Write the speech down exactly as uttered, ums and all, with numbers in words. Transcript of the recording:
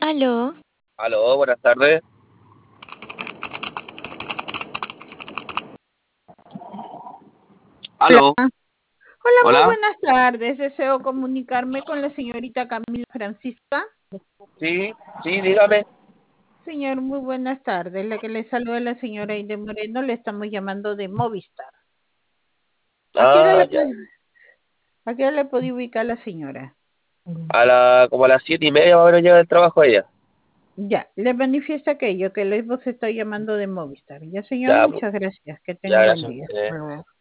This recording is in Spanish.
Aló, Aló, buenas tardes. Hola, Aló, hola, muy hola. buenas tardes. Deseo comunicarme con la señorita Camila Francisca. Sí, sí, dígame. Señor, muy buenas tardes. La que le saluda es la señora Inde Moreno. Le estamos llamando de Movistar. ¿A qué hora Ah, le ya. puede, a qué hora le puede ubicar la señora? A la, como a las siete y media va a haber llega el trabajo ella. Ya, le manifiesta aquello que les vos está llamando de Movistar. Ya, señor, Ya, pu- muchas gracias. Que tenga ya, un buen gracias a día. usted.